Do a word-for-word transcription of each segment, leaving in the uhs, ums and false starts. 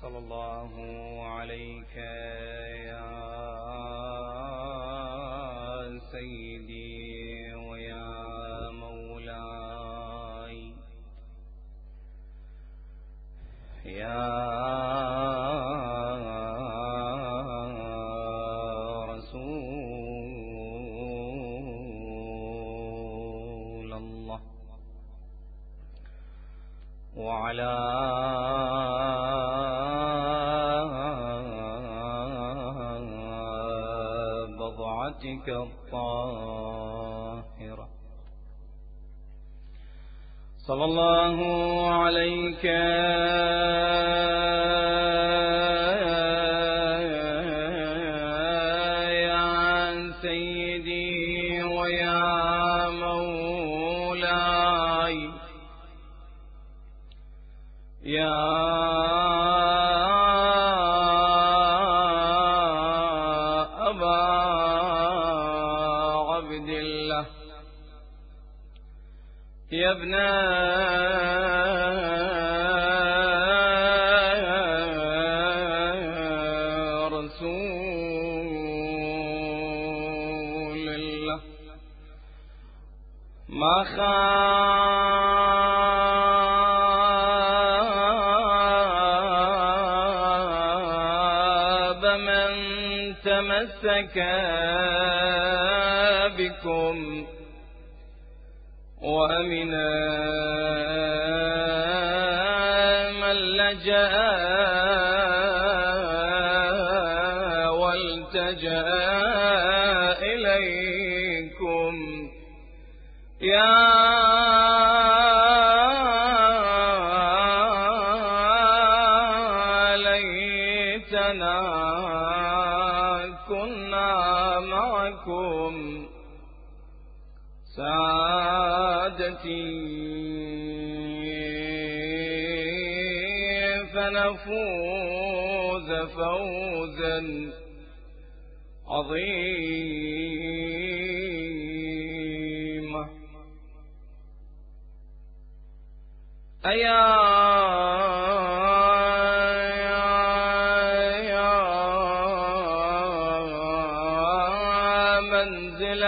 صلى الله عليك يا سيدي ويا مولاي يا رسول الله وعلى بضعتك الطاهرة صلى الله عليك يا سيدي ويا مولاي يا يا ابن رسول الله ما خاب من تمسك بكم وأمنا من لجأ والتجأ إليكم يا ليتنا كنا معكم سعادتي فنفوز فوزا عظيما أيا منزل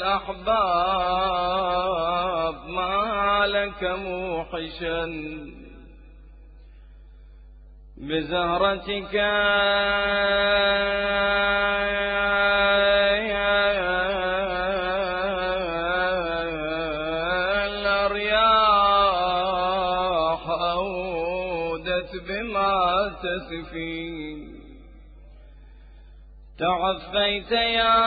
الأحباب ما لك موحشا بزهرتك الأرياح أودت بما تسفي تعفيت يا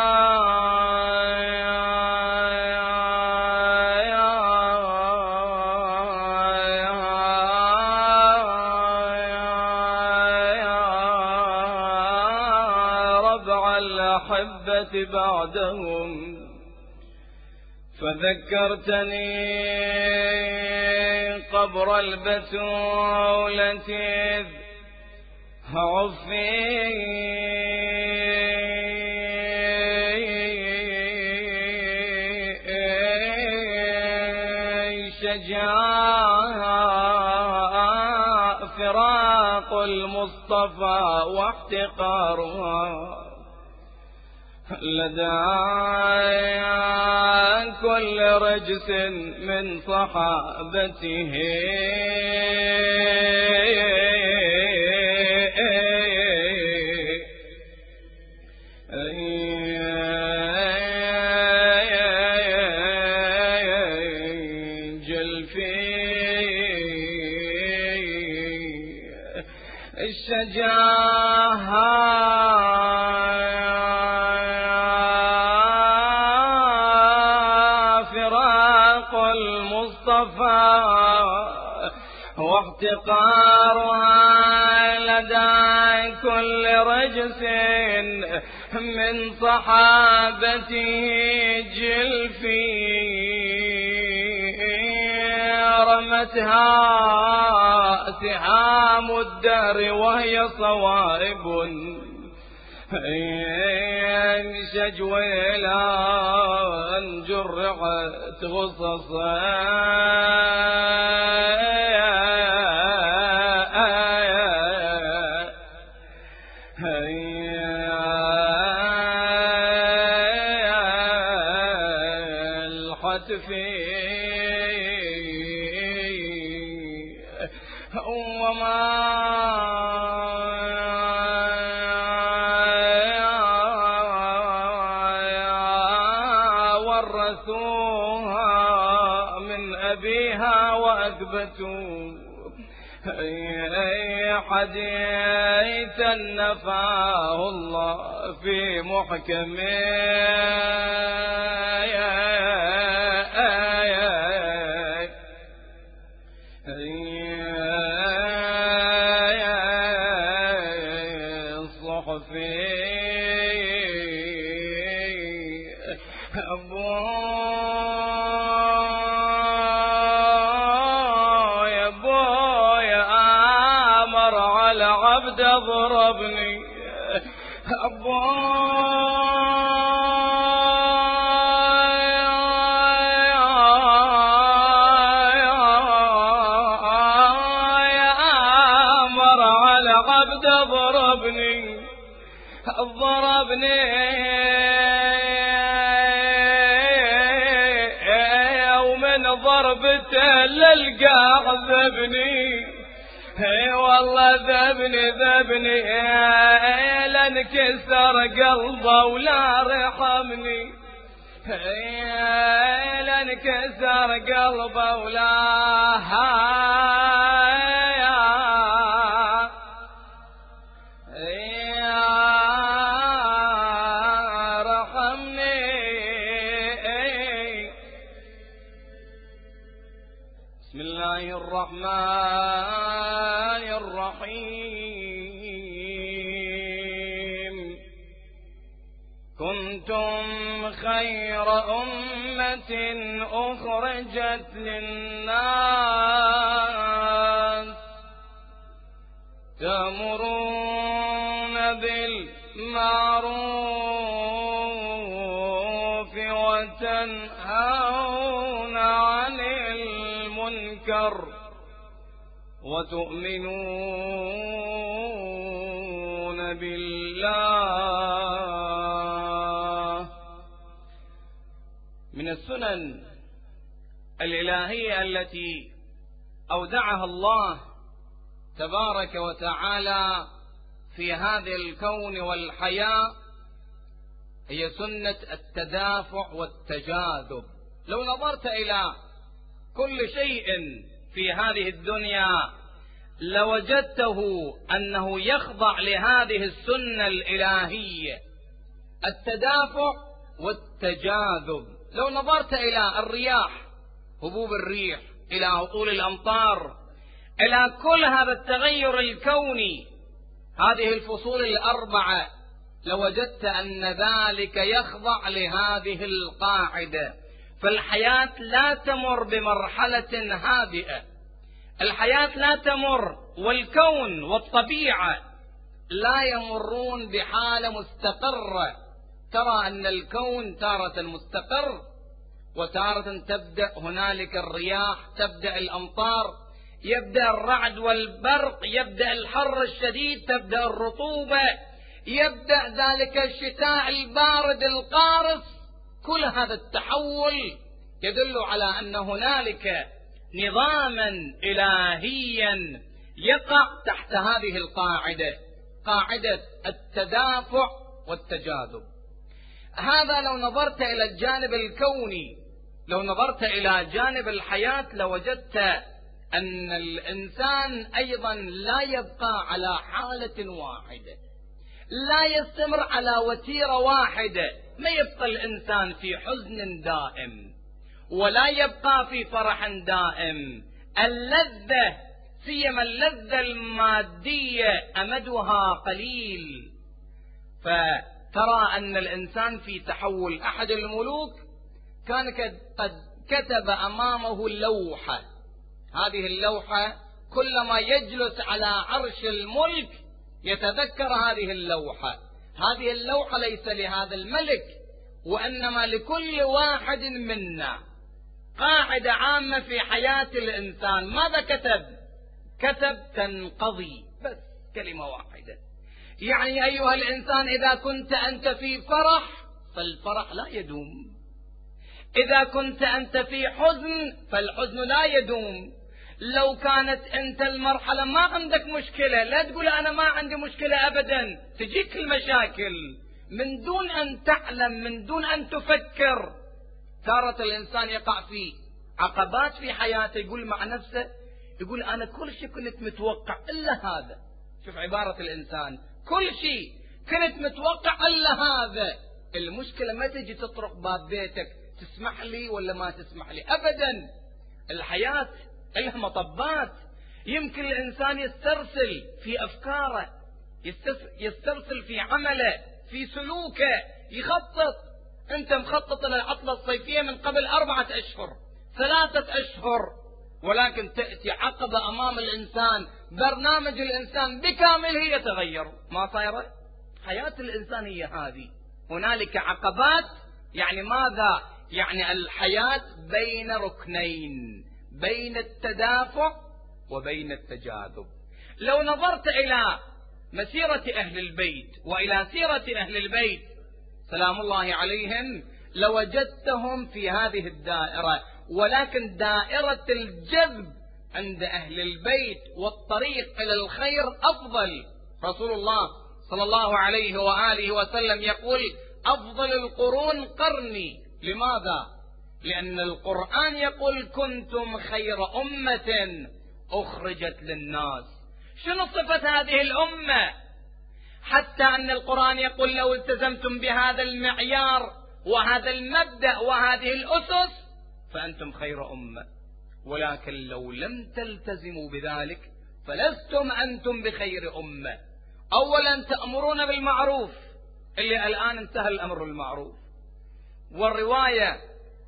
الأحبة بعدهم فذكرتني قبر البتولة عفي شجاع فراق المصطفى واحتقارها لدى كل رجس من صحابته الشجاعة فراق المصطفى واحتقارها لدى كل رجس من صحابته جلفي رمتها سهام الدهر وهي صوائب شجوى لا جرعت غصصا فيه وما ورثوها من أبيها وأثبتوا حديثا نفاه الله في محكم الصحف. ضربني أمر على عبد ضربني ضربني ومن ضربته للقاع ذبني والله ذبني ذبني لانكسر قلبه ولا رحمني لانكسر قلبه ولا رحمني. بسم الله الرحمن الرحيم. كنتم خير أمة أخرجت للناس تأمرون بالمعروف وتنهون عن المنكر وتؤمنون بالله. من السنن الإلهية التي أودعها الله تبارك وتعالى في هذا الكون والحياة هي سنة التدافع والتجاذب. لو نظرت إلى كل شيء في هذه الدنيا لوجدته أنه يخضع لهذه السنة الإلهية، التدافع والتجاذب. لو نظرت إلى الرياح، هبوب الريح، إلى هطول الأمطار، إلى كل هذا التغير الكوني، هذه الفصول الأربعة، لوجدت أن ذلك يخضع لهذه القاعدة. فالحياة لا تمر بمرحلة هادئة، الحياة لا تمر والكون والطبيعة لا يمرون بحالة مستقرة. ترى أن الكون تارة مستقر وتارة تبدأ هنالك الرياح، تبدأ الأمطار، يبدأ الرعد والبرق، يبدأ الحر الشديد، تبدأ الرطوبة، يبدأ ذلك الشتاء البارد القارس. كل هذا التحول يدل على أن هنالك نظاما إلهيا يقع تحت هذه القاعدة، قاعدة التدافع والتجاذب. هذا لو نظرت إلى الجانب الكوني. لو نظرت إلى جانب الحياة لوجدت أن الإنسان أيضا لا يبقى على حالة واحدة، لا يستمر على وتيرة واحدة. ما يبقى الإنسان في حزن دائم ولا يبقى في فرح دائم. اللذة، سيما اللذة المادية، أمدها قليل. فترى أن الإنسان في تحول. أحد الملوك كان قد كتب أمامه لوحة، هذه اللوحة كلما يجلس على عرش الملك يتذكر هذه اللوحة. هذه اللوحة ليس لهذا الملك وإنما لكل واحد منا، قاعدة عامة في حياة الإنسان. ماذا كتب؟ كتب تنقضي، بس كلمة واحدة. يعني أيها الإنسان إذا كنت أنت في فرح فالفرح لا يدوم، إذا كنت أنت في حزن فالحزن لا يدوم. لو كانت أنت المرحلة ما عندك مشكلة، لا تقول أنا ما عندي مشكلة أبدا، تجيك المشاكل من دون أن تعلم، من دون أن تفكر. تارة الإنسان يقع في عقبات في حياته، يقول مع نفسه، يقول أنا كل شيء كنت متوقع إلا هذا. شوف عبارة الإنسان، كل شيء كنت متوقع إلا هذا. المشكلة ما تجي تطرق باب بيتك تسمح لي ولا ما تسمح لي، أبدا. الحياة لها مطبات. يمكن الإنسان يسترسل في أفكاره، يسترسل في عمله، في سلوكه، يخطط. أنت مخطط للعطلة الصيفية من قبل أربعة أشهر، ثلاثة أشهر، ولكن تأتي عقبة أمام الإنسان، برنامج الإنسان بكامله يتغير. ما صايرة؟ حياة الإنسان هي هذه. هنالك عقبات، يعني ماذا؟ يعني الحياة بين ركنين، بين التدافع وبين التجاذب. لو نظرت إلى مسيرة أهل البيت وإلى سيرة أهل البيت سلام الله عليهم لوجدتهم في هذه الدائرة، ولكن دائرة الجذب عند أهل البيت والطريق إلى الخير أفضل. رسول الله صلى الله عليه وآله وسلم يقول أفضل القرون قرني. لماذا؟ لأن القرآن يقول كنتم خير أمة أخرجت للناس. شنو صفة هذه الأمة؟ حتى أن القرآن يقول لو التزمتم بهذا المعيار وهذا المبدأ وهذه الأسس فأنتم خير أمة، ولكن لو لم تلتزموا بذلك فلستم أنتم بخير أمة. أولا تأمرون بالمعروف، اللي الآن انتهى الأمر بالمعروف. والرواية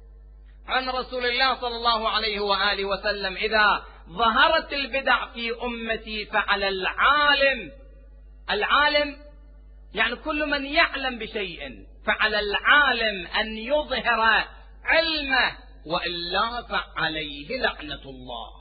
عن رسول الله صلى الله عليه وآله وسلم إذا ظهرت البدع في أمتي فعلى العالم، العالم يعني كل من يعلم بشيء، فعلى العالم أن يظهر علمه وإلا فعليه لعنة الله.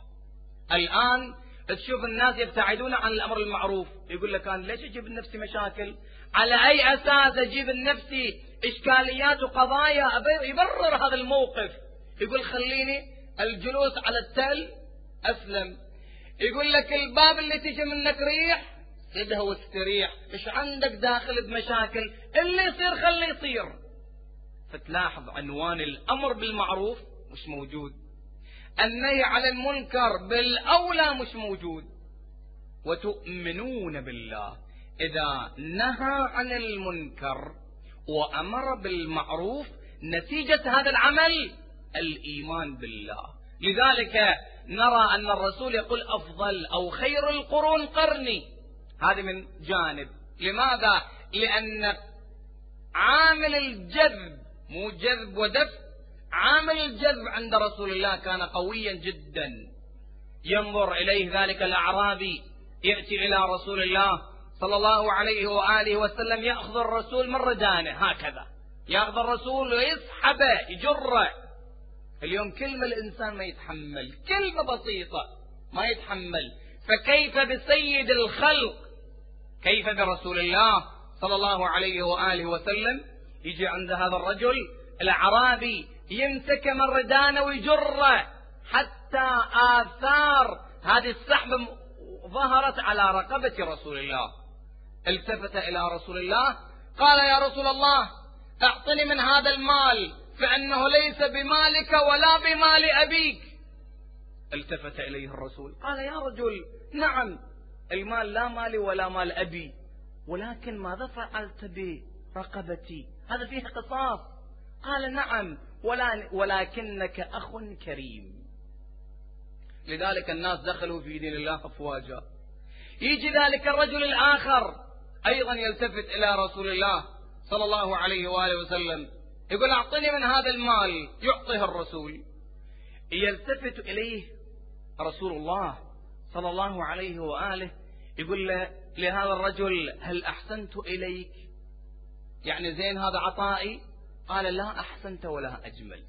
الآن تشوف الناس يبتعدون عن الأمر المعروف، يقول لك أنا ليش أجيب لنفسي مشاكل؟ على أي أساس أجيب لنفسي إشكاليات وقضايا؟ يبرر هذا الموقف، يقول خليني الجلوس على التل أسلم. يقول لك الباب اللي تجي منك ريح سدها واستريح، إيش عندك داخل بمشاكل؟ اللي يصير خليه يصير. فتلاحظ عنوان الأمر بالمعروف مش موجود، النهي عن المنكر بالأولى مش موجود. وتؤمنون بالله، إذا نهى عن المنكر وأمر بالمعروف نتيجة هذا العمل الإيمان بالله. لذلك نرى أن الرسول يقول أفضل أو خير القرون قرني، هذا من جانب. لماذا؟ لأن عامل الجذب، مو جذب ودفع، عامل الجذب عند رسول الله كان قويا جدا. ينظر إليه ذلك الأعرابي يأتي إلى رسول الله صلى الله عليه وآله وسلم، يأخذ الرسول من ردانه هكذا، يأخذ الرسول ويسحبه يجره. اليوم كلمة الإنسان ما يتحمل، كلمة بسيطة ما يتحمل، فكيف بسيد الخلق؟ كيف برسول الله صلى الله عليه وآله وسلم؟ يجي عند هذا الرجل الأعرابي يمسك من ردانه ويجره حتى آثار هذه السحبة ظهرت على رقبة رسول الله. التفت إلى رسول الله قال يا رسول الله أعطني من هذا المال فإنه ليس بمالك ولا بمال أبيك. التفت إليه الرسول قال يا رجل نعم المال لا مالي ولا مال أبي، ولكن ماذا فعلت برقبتي؟ هذا فيه قصاص. قال نعم ولكنك أخ كريم. لذلك الناس دخلوا في دين الله أفواجا. يجي ذلك الرجل الآخر أيضا يلتفت إلى رسول الله صلى الله عليه وآله وسلم يقول أعطني من هذا المال، يعطيه الرسول. يلتفت إليه رسول الله صلى الله عليه وآله يقول له لهذا الرجل هل أحسنت إليك؟ يعني زين هذا عطائي؟ قال لا أحسنت ولا أجملت.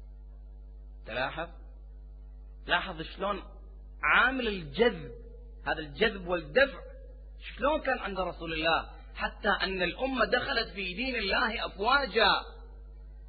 تلاحظ لاحظ شلون عامل الجذب، هذا الجذب والدفع شلون كان عند رسول الله، حتى أن الأمة دخلت في دين الله أفواجا.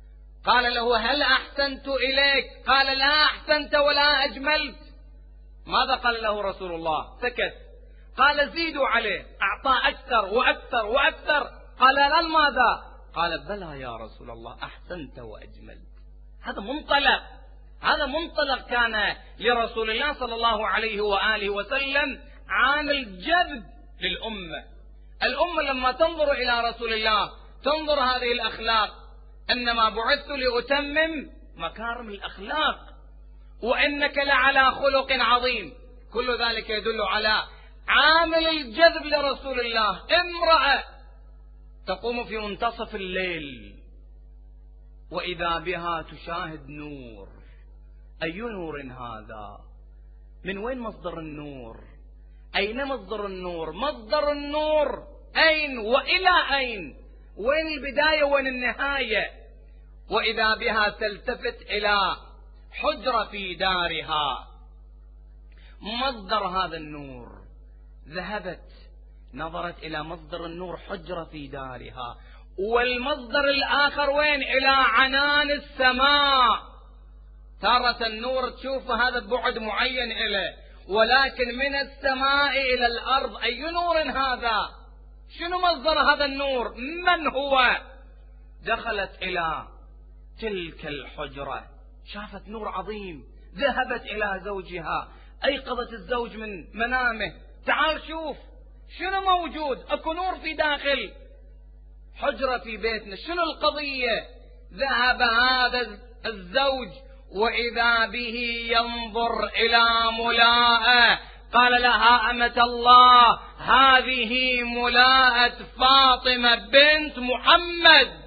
قال له هل أحسنت إليك؟ قال لا أحسنت ولا أجملت. ماذا قال له رسول الله؟ سكت. قال زيدوا عليه، أعطاه أكثر وأكثر وأكثر. قال لن ماذا؟ قال بلى يا رسول الله أحسنت وأجملت. هذا منطلق، هذا منطلق كان لرسول الله صلى الله عليه وآله وسلم عامل جذب للأمة. الأمة لما تنظر إلى رسول الله تنظر هذه الأخلاق، إنما بعثت لأتمم مكارم الأخلاق وإنك لعلى خلق عظيم. كل ذلك يدل على عامل الجذب لرسول الله. امرأة تقوم في منتصف الليل وإذا بها تشاهد نور. أي نور هذا؟ من وين مصدر النور؟ أين مصدر النور؟ مصدر النور أين وإلى أين؟ وين البداية وين النهاية؟ وإذا بها تلتفت إلى حجرة في دارها. مصدر هذا النور، ذهبت نظرت إلى مصدر النور حجرة في دارها. والمصدر الآخر وين؟ إلى عنان السماء. تارة النور تشوف هذا بعد معين إليه، ولكن من السماء إلى الأرض أي نور هذا؟ شنو مصدر هذا النور؟ من هو؟ دخلت إلى تلك الحجرة، شافت نور عظيم، ذهبت إلى زوجها، أيقظت الزوج من منامه، تعال شوف شنو موجود، أكو نور في داخل حجرة في بيتنا، شنو القضية؟ ذهب هذا الزوج وإذا به ينظر إلى ملاءة. قال لها أمة الله هذه ملاءة فاطمة بنت محمد.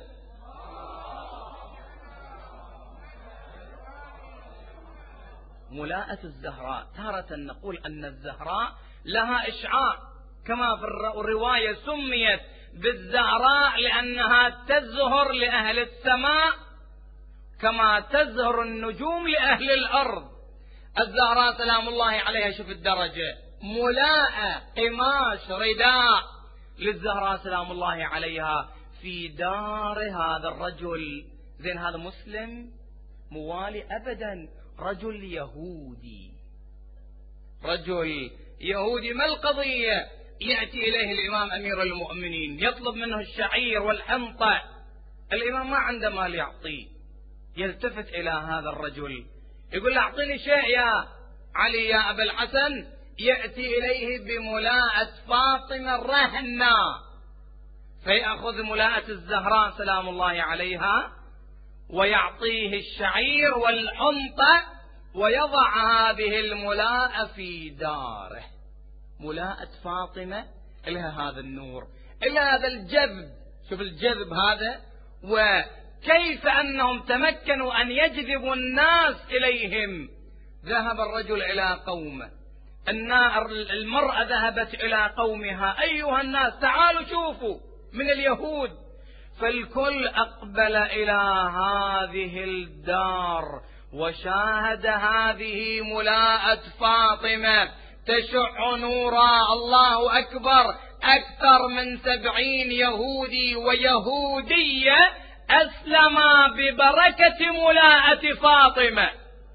ملاءة الزهراء، تارة نقول أن الزهراء لها إشعاع، كما في الرواية سميت بالزهراء لأنها تزهر لأهل السماء كما تزهر النجوم لأهل الأرض. الزهراء سلام الله عليها شوف الدرجة، ملاءة قماش رداء للزهراء سلام الله عليها في دار هذا الرجل. زين هذا مسلم موالي أبدا، رجل يهودي، رجل يهودي. ما القضية؟ يأتي إليه الإمام أمير المؤمنين يطلب منه الشعير والحنطة، الإمام ما عنده مال يعطيه، يلتفت إلى هذا الرجل يقول له أعطيني شيء يا علي يا أبا الحسن. يأتي إليه بملاءة فاطمة رهنا، فيأخذ ملاءة الزهراء سلام الله عليها ويعطيه الشعير والحنطة ويضع هذه الملاءة في داره. ملاءة فاطمة لها هذا النور، إلى هذا الجذب. شوف الجذب هذا، وكيف أنهم تمكنوا أن يجذبوا الناس إليهم. ذهب الرجل إلى قومه، المرأة ذهبت إلى قومها، أيها الناس تعالوا شوفوا من اليهود. فالكل أقبل إلى هذه الدار وشاهد هذه ملاءة فاطمة تشع نورا. الله أكبر، أكثر من سبعين يهودي ويهودية أسلما ببركة ملاءة فاطمة.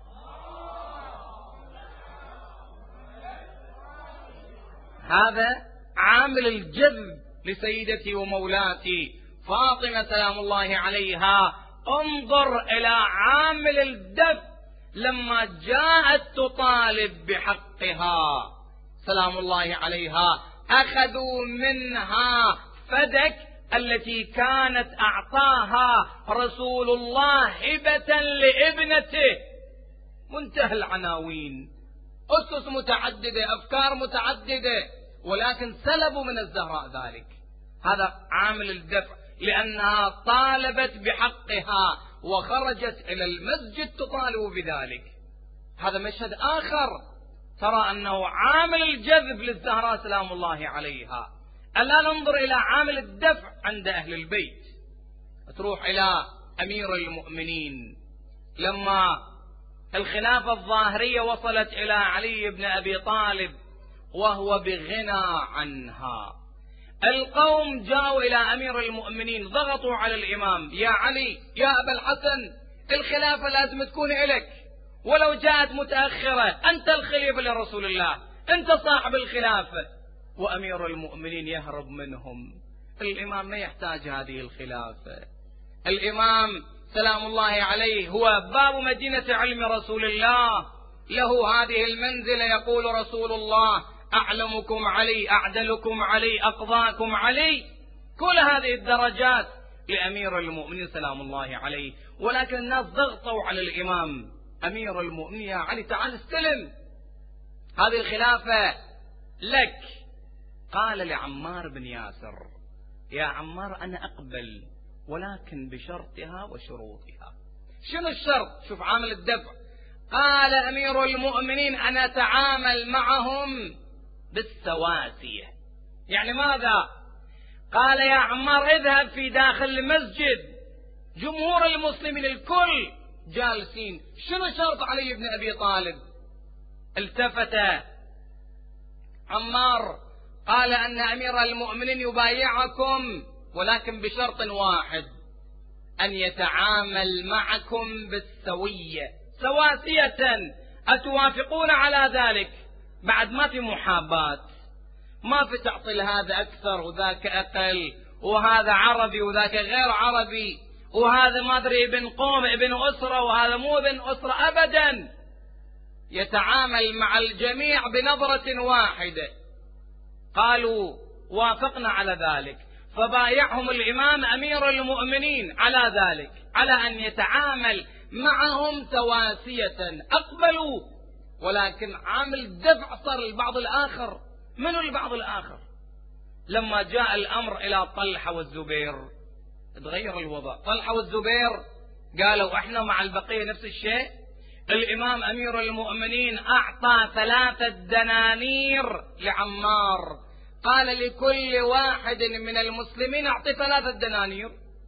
هذا عامل الجذب لسيدتي ومولاتي فاطمة سلام الله عليها. انظر إلى عامل الدفع لما جاءت تطالب بحقها سلام الله عليها، أخذوا منها فدك التي كانت أعطاها رسول الله هبة لابنته. منتهى العناوين، أسس متعددة، أفكار متعددة، ولكن سلبوا من الزهراء ذلك. هذا عامل الدفع، لأنها طالبت بحقها وخرجت إلى المسجد تطالب بذلك. هذا مشهد آخر ترى أنه عامل الجذب للزهراء سلام الله عليها. الآن ننظر إلى عامل الدفع عند أهل البيت. تروح إلى أمير المؤمنين لما الخلافة الظاهرية وصلت إلى علي بن أبي طالب وهو بغنى عنها، القوم جاءوا إلى أمير المؤمنين ضغطوا على الإمام: يا علي يا أبا الحسن، الخلافة لازم تكون إلك، ولو جاءت متأخرة أنت الخليفة لرسول الله، أنت صاحب الخلافة. وأمير المؤمنين يهرب منهم. الإمام ما يحتاج هذه الخلافة. الإمام سلام الله عليه هو باب مدينة علم رسول الله، له هذه المنزلة. يقول رسول الله: أعلمكم علي، أعدلكم علي، أقضاكم علي. كل هذه الدرجات لأمير المؤمنين سلام الله عليه. ولكن الناس ضغطوا على الإمام: أمير المؤمنين يا علي تعال استلم هذه الخلافة لك. قال لعمار بن ياسر: يا عمار أنا أقبل، ولكن بشرطها وشروطها. شنو الشرط؟ شوف عامل الدفع. قال أمير المؤمنين: أنا أتعامل معهم بالسواسية. يعني ماذا؟ قال: يا عمار اذهب في داخل المسجد، جمهور المسلمين الكل جالسين، شنو شرط علي بن أبي طالب؟ التفت عمار قال: أن أمير المؤمنين يبايعكم، ولكن بشرط واحد: أن يتعامل معكم بالسوية، سواسية. أتوافقون على ذلك؟ بعد ما في محاباة، ما في تعطي لهذا أكثر وذاك أقل، وهذا عربي وذاك غير عربي، وهذا ما أدري ابن قوم ابن أسرة وهذا مو ابن أسرة، أبدا. يتعامل مع الجميع بنظرة واحدة. قالوا: وافقنا على ذلك. فبايعهم الإمام أمير المؤمنين على ذلك، على أن يتعامل معهم سواسية. أقبلوا، ولكن عامل دفع صار البعض الآخر. من البعض الآخر؟ لما جاء الأمر إلى طلحة والزبير تغير الوضع. طلحة والزبير قالوا: احنا مع البقية نفس الشيء. الإمام أمير المؤمنين أعطى ثلاثة دنانير لعمار، قال: لكل واحد من المسلمين أعطي ثلاثة دنانير،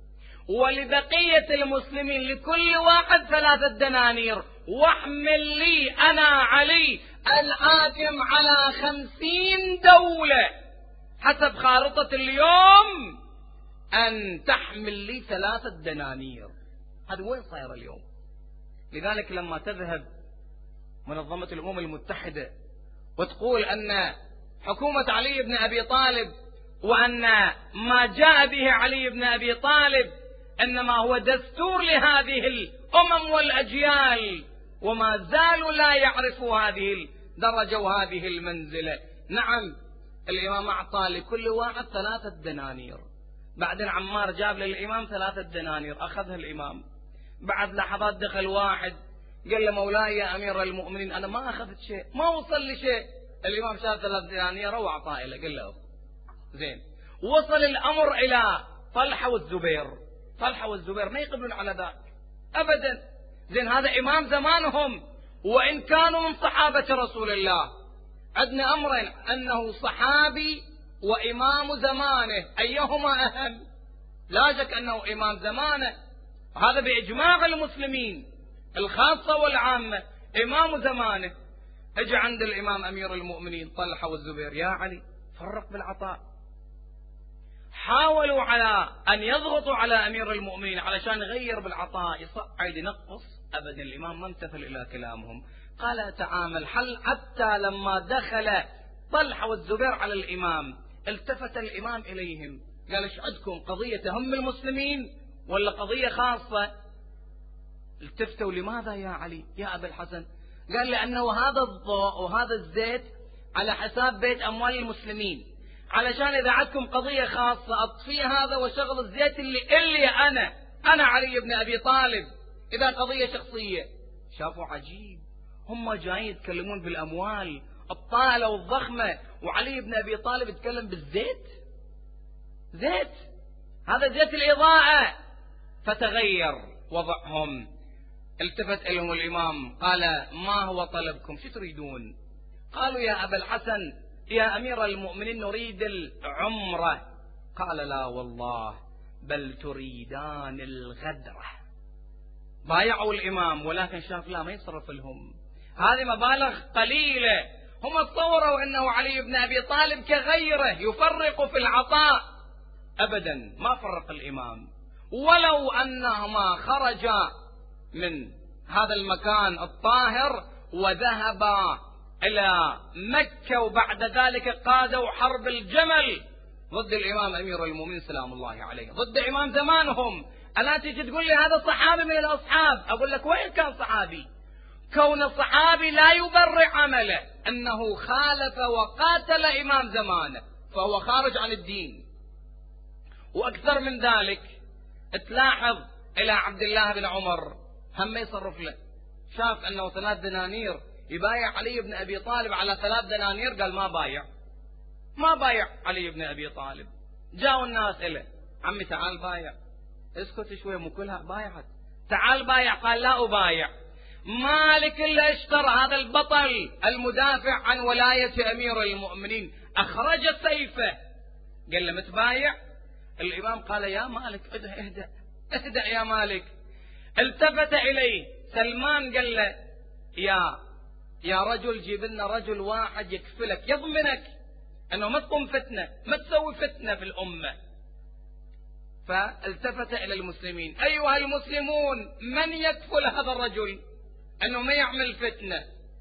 ولبقية المسلمين لكل واحد ثلاثة دنانير، واحمل لي أنا علي الحاكم على خمسين دولة حسب خارطة اليوم أن تحمل لي ثلاثة دنانير. هذا وين صاير اليوم؟ لذلك لما تذهب منظمة الأمم المتحدة وتقول أن حكومة علي بن أبي طالب وأن ما جاء به علي بن أبي طالب إنما هو دستور لهذه الأمم والأجيال، وما زالوا لا يعرفوا هذه الدرجة وهذه المنزلة. نعم، الإمام أعطى لكل واحد ثلاثة دنانير. بعدين عمار جاب للإمام ثلاثة دنانير، أخذها الإمام. بعد لحظات دخل واحد قال له: مولاي يا أمير المؤمنين أنا ما أخذت شيء، ما وصل لي شيء. الإمام شاف ثلاث دنانير وأعطاه له، قال له زين. وصل الأمر إلى طلحة والزبير. طلحة والزبير ما يقبلون على ذلك أبدا. زين، هذا إمام زمانهم، وإن كانوا من صحابة رسول الله. عندنا أمرين: أنه صحابي وإمام زمانه، أيهما أهم؟ لا شك أنه إمام زمانه، هذا بإجماع المسلمين الخاصة والعامة، إمام زمانه. اجى عند الإمام أمير المؤمنين طلحة والزبير: يا علي فرق بالعطاء. حاولوا على أن يضغطوا على أمير المؤمنين علشان يغير بالعطاء، يصعد ينقص، أبدا الإمام ما امتثل إلى كلامهم. قال: تعامل حل. حتى لما دخل طلحة والزبير على الإمام التفت الإمام إليهم قال: ايش عندكم؟ قضية تهم المسلمين ولا قضية خاصة؟ التفتوا: لماذا يا علي يا أبا الحسن؟ قال: لأنه هذا الضوء وهذا الزيت على حساب بيت أموال المسلمين، علشان إذا عندكم قضية خاصة أطفي هذا وشغل الزيت اللي إلي أنا أنا علي بن أبي طالب إذا قضية شخصية. شافوا عجيب، هم جايين يتكلمون بالأموال الطائلة والضخمة، وعلي بن أبي طالب يتكلم بالزيت. زيت، هذا زيت الإضاءة. فتغير وضعهم. التفت إليهم الإمام قال: ما هو طلبكم؟ شو تريدون؟ قالوا: يا أبا الحسن يا أمير المؤمنين نريد العمرة. قال: لا والله، بل تريدان الغدرة. بايعوا الإمام، ولكن شاف لا ما يصرف لهم، هذه مبالغ قليلة، هم تصوروا أنه علي بن أبي طالب كغيره يفرق في العطاء. أبدا ما فرق الإمام، ولو أنهما خرجا من هذا المكان الطاهر وذهبا إلى مكة وبعد ذلك قادوا حرب الجمل ضد الإمام أمير المؤمنين سلام الله عليه، ضد إمام زمانهم. الآن تيجي تقول لي هذا صحابي من الأصحاب، أقول لك وين كان صحابي؟ كون الصحابي لا يبرر عمله أنه خالف وقاتل إمام زمانه فهو خارج عن الدين. وأكثر من ذلك تلاحظ إلى عبد الله بن عمر هم يصرف له، شاف أنه ثلاث دنانير يبايع علي بن أبي طالب على ثلاث دنانير، قال ما بايع ما بايع علي بن أبي طالب. جاءوا الناس إليه، عمي تعال بايع، اسكت شوي مو كلها بايعت، تعال بايع، قال لا أبايع. مالك اللي اشترى هذا البطل المدافع عن ولاية أمير المؤمنين أخرج سيفه، قال له متبايع؟ الإمام قال يا مالك اهدأ اهدأ اهدأ يا مالك. التفت إليه سلمان قال له يا يا رجل جيب لنا رجل واحد يكفلك يضمنك أنه ما تقوم فتنة، ما تسوي فتنة في الأمة. فالتفت إلى المسلمين، أيها المسلمون من يكفل هذا الرجل أنه ما يعمل فتنة؟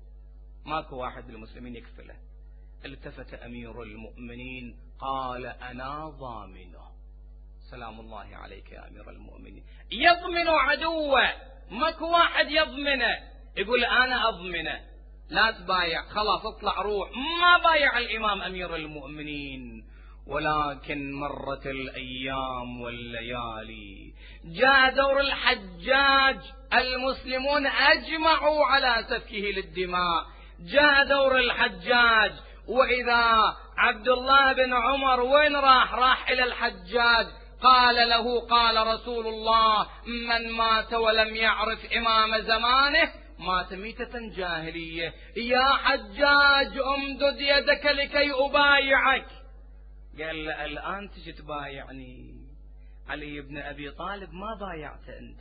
ماكو واحد المسلمين يكفله. التفت أمير المؤمنين قال أنا ضامنه، سلام الله عليك يا أمير المؤمنين. يضمن عدوه، ماكو واحد يضمنه، يقول أنا أضمنه، لا تبايع، خلاص اطلع روح. ما بايع الإمام أمير المؤمنين. ولكن مرت الأيام والليالي، جاء دور الحجاج، المسلمون أجمعوا على سفكه للدماء، جاء دور الحجاج، وإذا عبد الله بن عمر وين راح؟ راح إلى الحجاج، قال له قال رسول الله من مات ولم يعرف إمام زمانه مات ميتة جاهلية. يا حجاج امدد يدك لكي أبايعك. قال له الآن تجي تبايعني؟ علي بن أبي طالب ما بايعته أنت،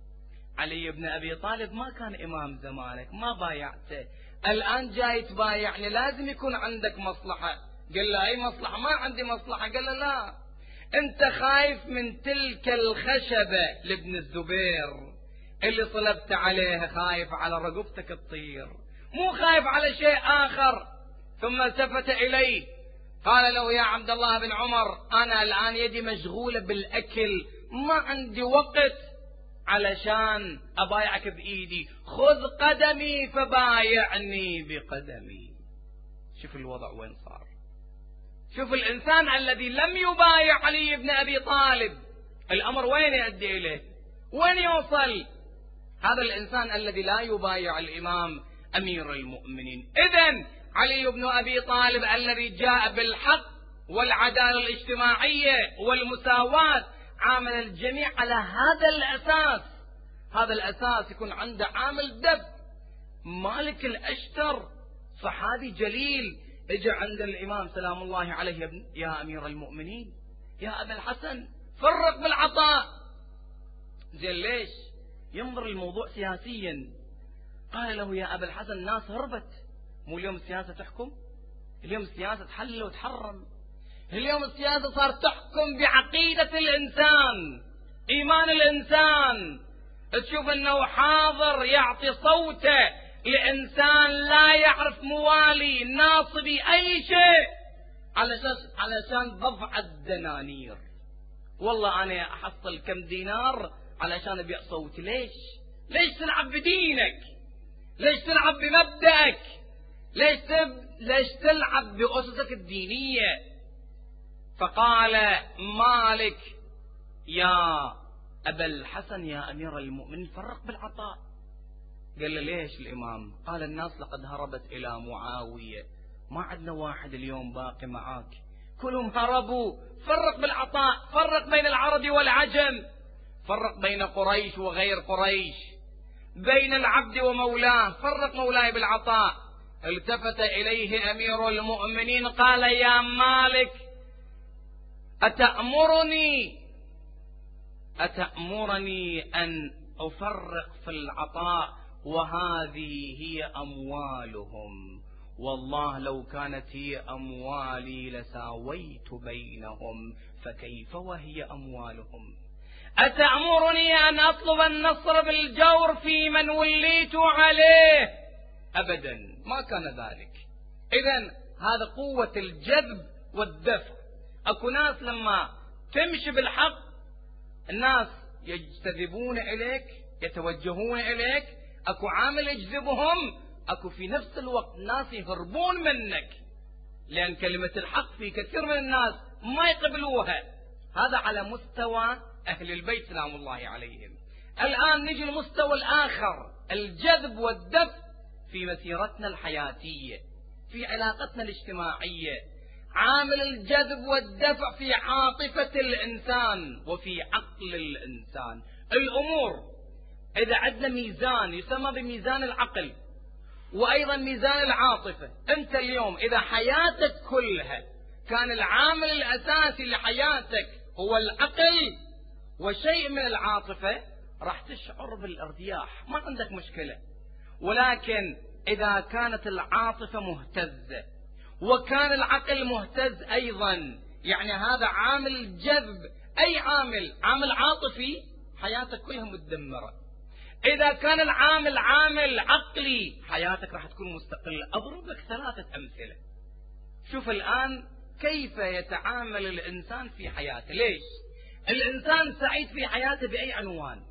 علي بن أبي طالب ما كان إمام زمانك، ما بايعته، الآن جاي تبايعني، لازم يكون عندك مصلحة. قال له أي مصلحة؟ ما عندي مصلحة. قال له لا، أنت خايف من تلك الخشبة لابن الزبير اللي صلبت عليها، خايف على رقبتك تطير، مو خايف على شيء آخر. ثم التفت إليه قال له يا عبد الله بن عمر أنا الآن يدي مشغولة بالأكل، ما عندي وقت علشان أبايعك بإيدي، خذ قدمي فبايعني بقدمي. شوف الوضع وين صار، شوف الإنسان الذي لم يبايع علي بن أبي طالب الأمر وين يؤدي إليه، وين يوصل. هذا الإنسان الذي لا يبايع الإمام أمير المؤمنين. إذن علي بن أبي طالب الذي جاء بالحق والعدالة الاجتماعية والمساواة عامل الجميع على هذا الأساس، هذا الأساس يكون عنده عامل دب. مالك الأشتر صحابي جليل اجى عند الإمام سلام الله عليه، يا أمير المؤمنين يا أبا الحسن فرق بالعطاء. زين ليش؟ ينظر الموضوع سياسيا. قال له يا أبا الحسن الناس هربت، مو اليوم السياسة تحكم، اليوم السياسة تحلل وتحرم، اليوم السياسة صار تحكم بعقيدة الإنسان، إيمان الإنسان. تشوف أنه حاضر يعطي صوته لإنسان لا يعرف موالي ناصبي أي شيء علشان علشان ضفع الدنانير. والله أنا أحصل كم دينار علشان أبيع صوتي. ليش؟ ليش تلعب بدينك؟ ليش تلعب بمبدأك؟ ليش تب... ليش تلعب بأسسك الدينية؟ فقال مالك يا أبا الحسن يا أمير المؤمنين فرق بالعطاء. قال له ليش الإمام؟ قال الناس لقد هربت إلى معاوية، ما عندنا واحد اليوم باقي معاك، كلهم هربوا. فرق بالعطاء، فرق بين العرب والعجم، فرق بين قريش وغير قريش، بين العبد ومولاه، فرق مولاي بالعطاء. التفت إليه أمير المؤمنين قال يا مالك أتأمرني أتأمرني أن أفرق في العطاء وهذه هي أموالهم والله لو كانت هي أموالي لساويت بينهم، فكيف وهي أموالهم؟ أتأمرني أن أطلب النصر بالجور في من وليت عليه؟ أبدا، ما كان ذلك. إذن هذا قوة الجذب والدفع. أكو ناس لما تمشي بالحق الناس يجتذبون إليك، يتوجهون إليك، أكو عامل يجذبهم، أكو في نفس الوقت ناس يهربون منك، لأن كلمة الحق في كثير من الناس ما يقبلوها. هذا على مستوى أهل البيت سلام الله عليهم. الآن نجي المستوى الآخر، الجذب والدفع في مسيرتنا الحياتية، في علاقتنا الاجتماعية. عامل الجذب والدفع في عاطفة الإنسان وفي عقل الإنسان. الأمور إذا عندنا ميزان يسمى بميزان العقل وأيضا ميزان العاطفة. أنت اليوم إذا حياتك كلها كان العامل الأساسي لحياتك هو العقل وشيء من العاطفة، راح تشعر بالارتياح، ما عندك مشكلة. ولكن إذا كانت العاطفة مهتزة وكان العقل مهتز أيضا، يعني هذا عامل جذب، أي عامل عامل عاطفي، حياتك كلها متدمرة. إذا كان العامل عامل عقلي حياتك راح تكون مستقلة. أضرب لك ثلاثة أمثلة. شوف الآن كيف يتعامل الإنسان في حياته. ليش؟ الإنسان سعيد في حياته بأي عنوان؟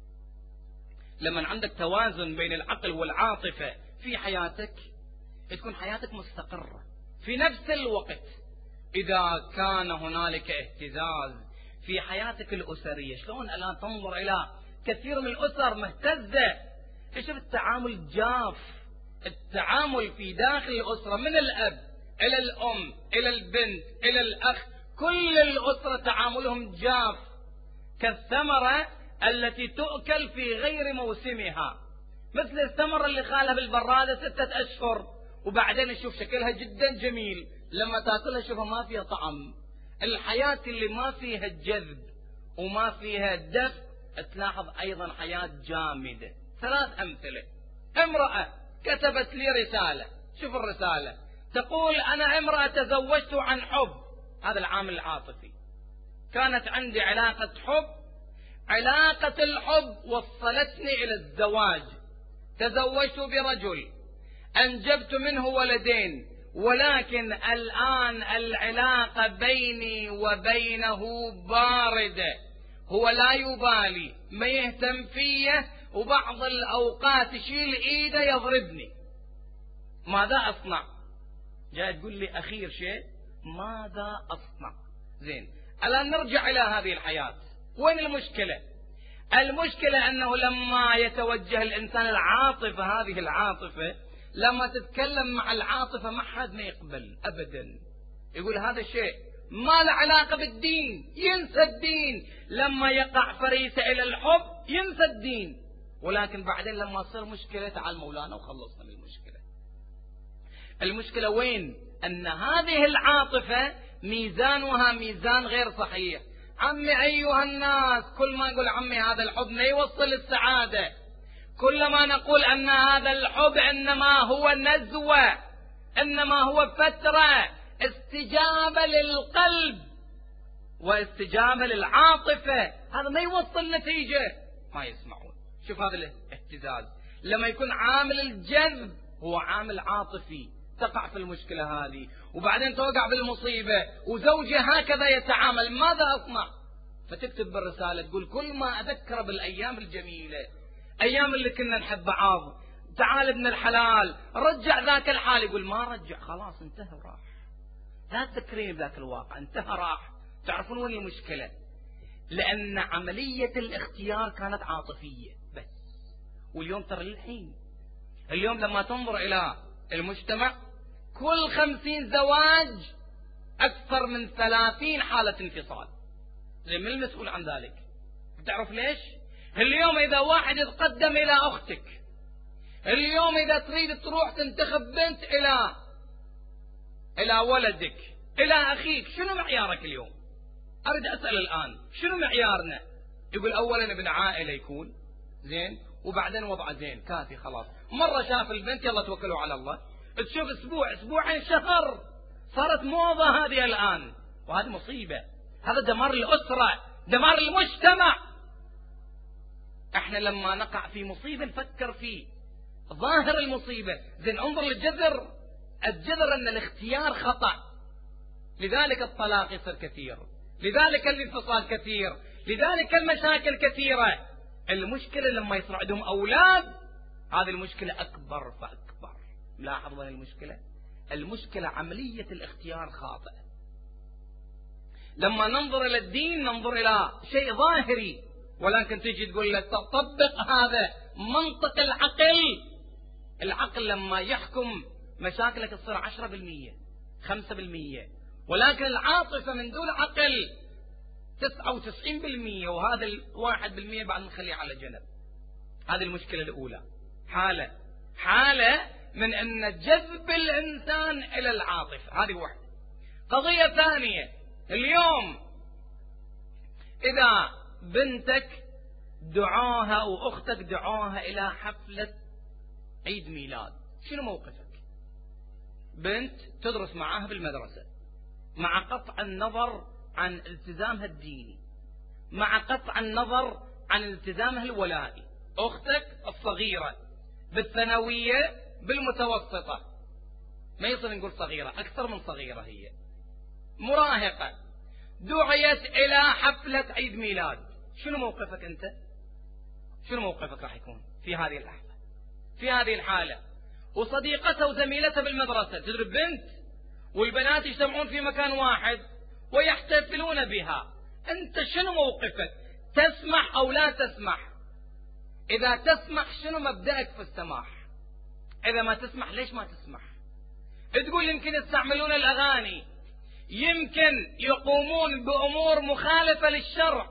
لما عندك توازن بين العقل والعاطفة في حياتك تكون حياتك مستقرة. في نفس الوقت إذا كان هنالك اهتزاز في حياتك الأسرية، شلون الآن تنظر إلى كثير من الأسر مهتزة، تشوف التعامل جاف، التعامل في داخل الأسرة من الأب إلى الأم إلى البنت إلى الأخ، كل الأسرة تعاملهم جاف كالثمرة التي تؤكل في غير موسمها، مثل الثمرة اللي خالها بالبرادة ستة أشهر وبعدين نشوف شكلها جدا جميل، لما تأكلها شوفها ما فيها طعم. الحياة اللي ما فيها الجذب وما فيها الدفء تلاحظ أيضا حياة جامدة. ثلاث أمثلة. امرأة كتبت لي رسالة، شوف الرسالة، تقول أنا امرأة تزوجت عن حب، هذا العامل العاطفي. كانت عندي علاقة حب، علاقة الحب وصلتني إلى الزواج، تزوجت برجل، أنجبت منه ولدين، ولكن الآن العلاقة بيني وبينه باردة، هو لا يبالي، ما يهتم فيه، وبعض الأوقات يشيل إيده يضربني. ماذا أصنع؟ جاء تقول لي أخير شيء ماذا أصنع؟ زين، الآن نرجع إلى هذه الحياة. وين المشكلة؟ المشكلة أنه لما يتوجه الإنسان العاطفة، هذه العاطفة لما تتكلم مع العاطفة ما حد ما يقبل أبدا، يقول هذا الشيء ما له علاقة بالدين، ينسى الدين. لما يقع فريسة إلى الحب ينسى الدين، ولكن بعدين لما تصير مشكلة تعال مولانا وخلصنا من المشكلة. المشكلة وين؟ أن هذه العاطفة ميزانها ميزان غير صحيح. عمي أيها الناس، كل ما نقول عمي هذا الحب ما يوصل للسعادة، كل ما نقول أن هذا الحب إنما هو نزوة، إنما هو فترة استجابة للقلب واستجابة للعاطفة، هذا ما يوصل نتيجة، ما يسمعون. شوف هذا الاهتزاز لما يكون عامل الجذب هو عامل عاطفي، تقع في المشكلة هذه وبعدين توقع بالمصيبة، وزوجي هكذا يتعامل، ماذا أصنع؟ فتكتب بالرسالة تقول كل ما أذكر بالأيام الجميلة، أيام اللي كنا نحب بعض، تعال ابن الحلال رجع ذاك الحال. يقول ما رجع، خلاص انتهى وراح، لا تذكرين بذاك الواقع، انتهى راح. تعرفون وين المشكلة؟ لأن عملية الاختيار كانت عاطفية بس. واليوم ترى الحين اليوم لما تنظر إلى المجتمع كل خمسين زواج أكثر من ثلاثين حالة انفصال. زي من المسؤول عن ذلك؟ تعرف ليش؟ اليوم إذا واحد يتقدم إلى أختك، اليوم إذا تريد تروح تنتخب بنت إلى إلى ولدك إلى أخيك، شنو معيارك اليوم؟ أريد أسأل الآن شنو معيارنا؟ يقول أولا ابن عائلة يكون زين، وبعدين وضعه زين كافي خلاص. مرة شاف البنت يلا توكلوا على الله، تشوف أسبوع أسبوعين شهر، صارت موضة هذه الآن، وهذه مصيبة. هذا دمار الأسرة، دمار المجتمع. احنا لما نقع في مصيبة نفكر في ظاهر المصيبة، زين انظر للجذر. الجذر أن الاختيار خطأ، لذلك الطلاق يصير كثير، لذلك الانفصال كثير، لذلك المشاكل كثيرة. المشكلة لما يصير عندهم أولاد، هذه المشكلة أكبر فأكبر. ملاحظ وين المشكلة؟ المشكلة عملية الاختيار خاطئة. لما ننظر إلى الدين ننظر إلى شيء ظاهري، ولكن تجي تقول لك طبق هذا منطق العقل. العقل لما يحكم مشاكلك تصير عشرة بالمئة خمسة بالمئة، ولكن العاطفة من دون عقل تسعة وتسعين بالمئة، وهذا الواحد بالمئة بعد نخليه على جنب. هذه المشكلة الأولى، حالة حالة من أن جذب الإنسان إلى العاطفة، هذه واحدة. قضية ثانية، اليوم إذا بنتك دعاها أو أختك دعاها إلى حفلة عيد ميلاد، شنو موقفك؟ بنت تدرس معاها بالمدرسة، مع قطع النظر عن التزامها الديني، مع قطع النظر عن التزامها الولائي. أختك الصغيرة بالثانوية بالمتوسطة، ما يصير نقول صغيرة، أكثر من صغيرة، هي مراهقة، دعيت إلى حفلة عيد ميلاد، شنو موقفك أنت؟ شنو موقفك راح يكون في هذه اللحظة، في هذه الحالة؟ وصديقتها وزميلتها بالمدرسة، تدري بنت والبنات يجتمعون في مكان واحد ويحتفلون بها، أنت شنو موقفك؟ تسمح أو لا تسمح؟ إذا تسمح شنو مبدأك في السماح؟ إذا ما تسمح ليش ما تسمح؟ تقول يمكن يستعملون الأغاني، يمكن يقومون بأمور مخالفة للشرع،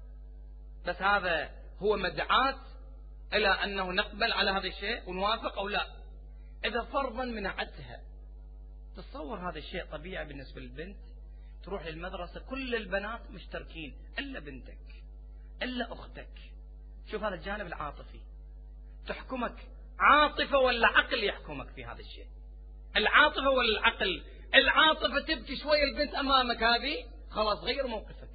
بس هذا هو مدعاة إلى أنه نقبل على هذا الشيء ونوافق أو لا. إذا فرضا منعتها، تصور هذا الشيء طبيعي بالنسبة للبنت، تروح للمدرسة كل البنات مشتركين إلا بنتك إلا أختك. شوف هذا الجانب العاطفي، تحكمك عاطفة ولا عقل يحكمك في هذا الشيء؟ العاطفة ولا العقل؟ العاطفة تبكي شوية البنت أمامك، هذه خلاص غير موقفك.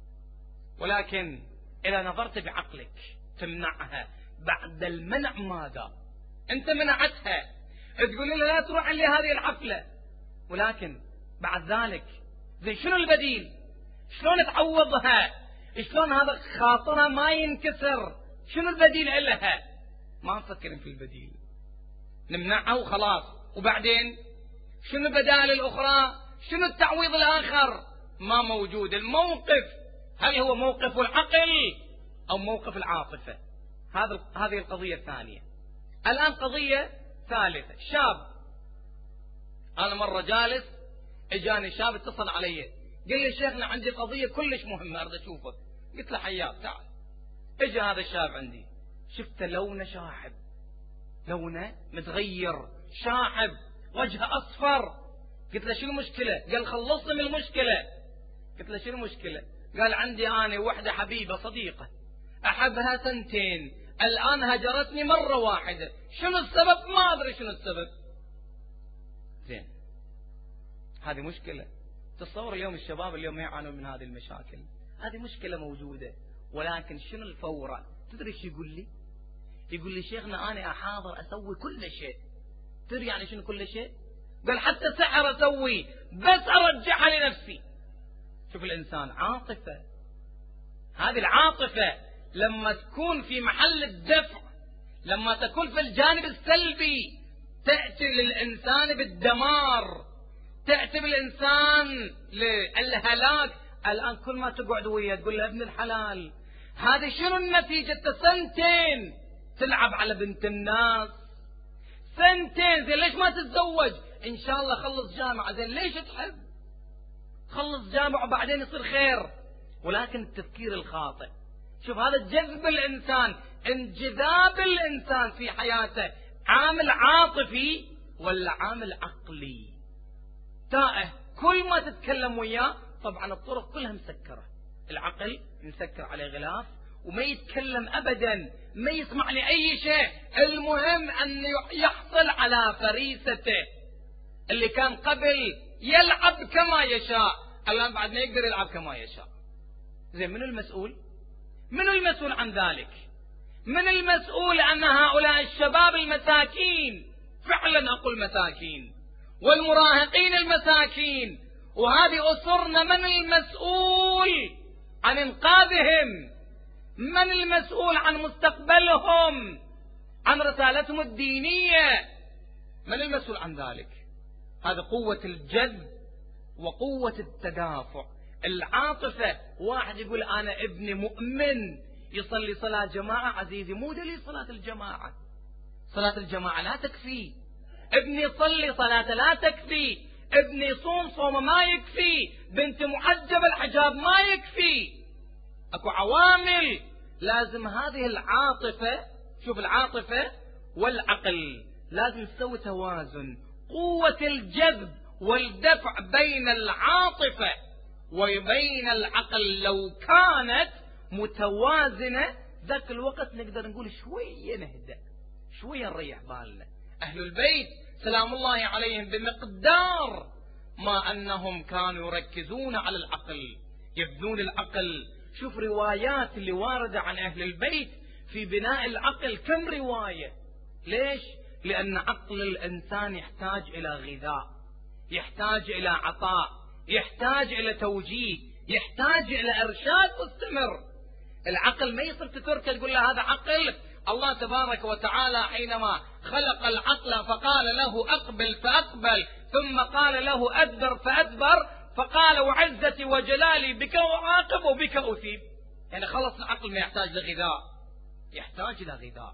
ولكن إذا نظرت بعقلك تمنعها، بعد المنع ماذا؟ أنت منعتها، تقول لها لا تروح لي هذه الحفلة، ولكن بعد ذلك زي شنو البديل؟ شلون تعوضها؟ شلون هذا خاطرها ما ينكسر؟ شنو البديل لها؟ ما نفكر في البديل، نمنعها وخلاص. وبعدين شنو البدائل الأخرى؟ شنو التعويض الآخر؟ ما موجود. الموقف هل هو موقف العقل أو موقف العاطفة؟ هذا هذه القضية الثانية. الآن قضية ثالثة، شاب. أنا مرة جالس اجاني شاب اتصل علي قال لي شيخنا عندي قضية كلش مهمة أريد أشوفك. قلت له حياك تعال. اجى هذا الشاب عندي، شفت لونه شاحب، لونه متغير شاحب، وجهه أصفر. قلت له شنو المشكلة؟ قال خلصني من المشكلة. قلت له شنو المشكلة؟ قال عندي أنا وحدة حبيبة صديقة أحبها سنتين، الآن هجرتني مرة واحدة، شنو السبب؟ ما أدري شنو السبب. زين، هذه مشكلة. تصور اليوم الشباب اليوم يعانون من هذه المشاكل، هذه مشكلة موجودة. ولكن شنو الفورة؟ تدري شو يقول لي؟ يقول لي شيخنا أنا أحاضر أسوي كل شيء. تدري يعني شنو كل شيء؟ قال حتى سحر أسوي بس أرجعها لنفسي. شوف الإنسان عاطفة، هذه العاطفة لما تكون في محل الدفع، لما تكون في الجانب السلبي، تأتي للإنسان بالدمار، تأتي بالإنسان للهلاك. الآن كل ما تقعد وياه تقول له ابن الحلال، هذه شنو النتيجة؟ سنتين تلعب على بنت الناس، سنتين زين ليش ما تتزوج؟ إن شاء الله خلص جامعة. زين ليش تحب؟ خلص جامعة وبعدين يصير خير. ولكن التفكير الخاطئ، شوف هذا جذب الإنسان، انجذاب الإنسان في حياته عامل عاطفي ولا عامل عقلي؟ تائه، كل ما تتكلم وياه طبعا الطرق كلها مسكرة، العقل مسكر عليه غلاف وما يتكلم أبدا، ما يسمع لأي شيء، المهم أن يحصل على فريسته اللي كان قبل يلعب كما يشاء، الآن بعد ما يقدر يلعب كما يشاء. زين، من المسؤول؟ من المسؤول عن ذلك؟ من المسؤول أن هؤلاء الشباب المساكين، فعلا أقول مساكين، والمراهقين المساكين وهذه أسرنا، من المسؤول عن إنقاذهم؟ من المسؤول عن مستقبلهم، عن رسالتهم الدينية؟ من المسؤول عن ذلك؟ هذا قوة الجذب وقوة التدافع، العاطفة. واحد يقول أنا ابني مؤمن يصلي صلاة جماعة، عزيزي مو دليل صلاة الجماعة، صلاة الجماعة لا تكفي. ابني صلي صلاة لا تكفي، ابني صوم صوم ما يكفي، بنت محجب الحجاب ما يكفي، اكو عوامل لازم هذه العاطفة. شوف، العاطفة والعقل لازم تسوي توازن، قوة الجذب والدفع بين العاطفة وبين العقل لو كانت متوازنة ذاك الوقت نقدر نقول شوية نهدأ، شوية نريح بالنا. أهل البيت سلام الله عليهم بمقدار ما أنهم كانوا يركزون على العقل، يبنون العقل. شوف روايات اللي واردة عن أهل البيت في بناء العقل، كم رواية. ليش؟ لأن عقل الإنسان يحتاج إلى غذاء، يحتاج إلى عطاء، يحتاج إلى توجيه، يحتاج إلى إرشاد مستمر. العقل ما يصير تتركه تقول له هذا عقل. الله تبارك وتعالى حينما خلق العقل فقال له أقبل فأقبل، ثم قال له أدبر فأدبر، فقال وعزتي وجلالي بك أعاقب وبك أثيب. يعني خلص العقل ما يحتاج لغذاء، يحتاج إلى غذاء.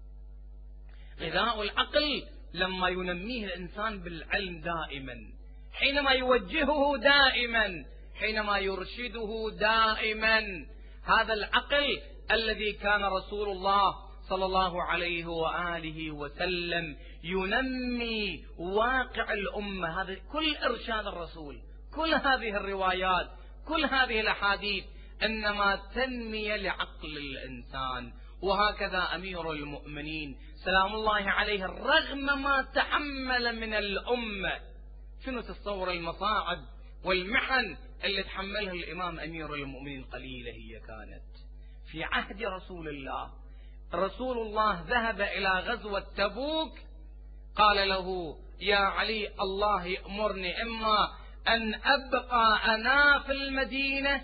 غذاء العقل لما ينميه الإنسان بالعلم دائما، حينما يوجهه دائما، حينما يرشده دائما. هذا العقل الذي كان رسول الله صلى الله عليه وآله وسلم ينمي واقع الأمة. هذا كل إرشاد الرسول، كل هذه الروايات، كل هذه الأحاديث إنما تنمية لعقل الإنسان. وهكذا أمير المؤمنين سلام الله عليه رغم ما تحمل من الأمة، شنو تتصور المصاعب والمحن اللي تحملها الإمام أمير المؤمنين؟ قليلة هي كانت. في عهد رسول الله، رسول الله ذهب إلى غزوة تبوك، قال له يا علي الله يأمرني إما أن أبقى أنا في المدينة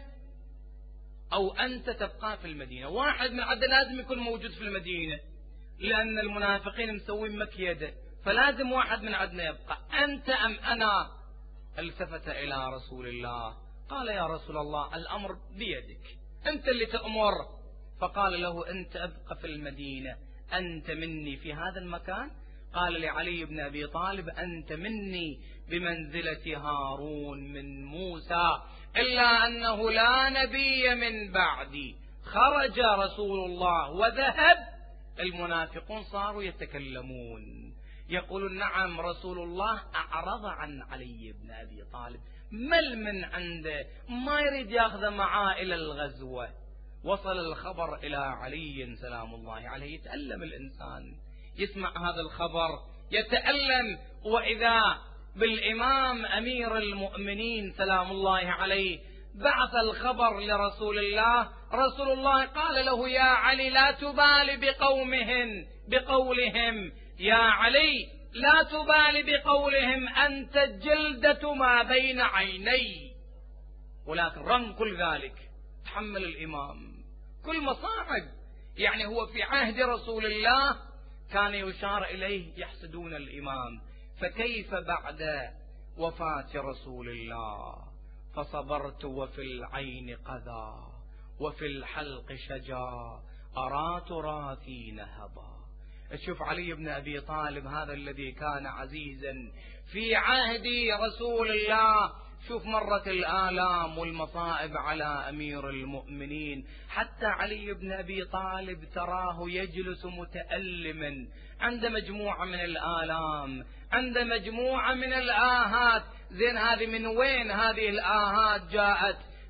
أو أنت تبقى في المدينة. واحد من عدد لازم يكون موجود في المدينة، لأن المنافقين مسوين مكيدة، فلازم واحد من عدنا يبقى، أنت أم أنا؟ التفت إلى رسول الله قال يا رسول الله الأمر بيدك، أنت اللي تأمر. فقال له أنت أبقى في المدينة، أنت مني في هذا المكان. قال لعلي بن أبي طالب أنت مني بمنزلة هارون من موسى، إلا أنه لا نبي من بعدي. خرج رسول الله وذهب، المنافقون صاروا يتكلمون يقولون نعم رسول الله أعرض عن علي بن أبي طالب، مل من عنده، ما يريد ياخذ معاه إلى الغزوة. وصل الخبر إلى علي سلام الله عليه، يتألم الإنسان يسمع هذا الخبر يتألم. وإذا بالإمام أمير المؤمنين سلام الله عليه بعث الخبر لرسول الله، رسول الله قال له يا علي لا تبالي بقومهم بقولهم، يا علي لا تبالي بقولهم، أنت الجلدة ما بين عيني. ولكن رغم كل ذلك تحمل الإمام كل مصاعب. يعني هو في عهد رسول الله كان يشار إليه يحسدون الإمام، فكيف بعد وفاة رسول الله؟ فصبرت وفي العين قذى وفي الحلق شجا أرى تراثي نهضا. تشوف علي بن أبي طالب هذا الذي كان عزيزا في عهد رسول الله، شوف مرت الآلام والمصائب على أمير المؤمنين، حتى علي بن أبي طالب تراه يجلس متألما عند مجموعة من الآلام، عند مجموعة من الآهات. زين هذه من وين هذه الآهات جاءت؟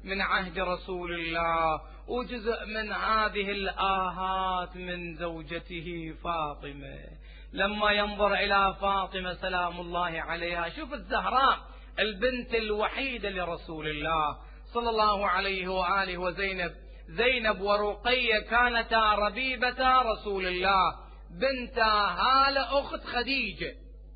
من عهد رسول الله، وجزء من هذه الآهات من زوجته فاطمة. لما ينظر إلى فاطمة سلام الله عليها، شوف الزهراء البنت الوحيدة لرسول الله صلى الله عليه وآله، وزينب زينب ورقية كانتا ربيبتا رسول الله، بنتا هالة أخت خديجة،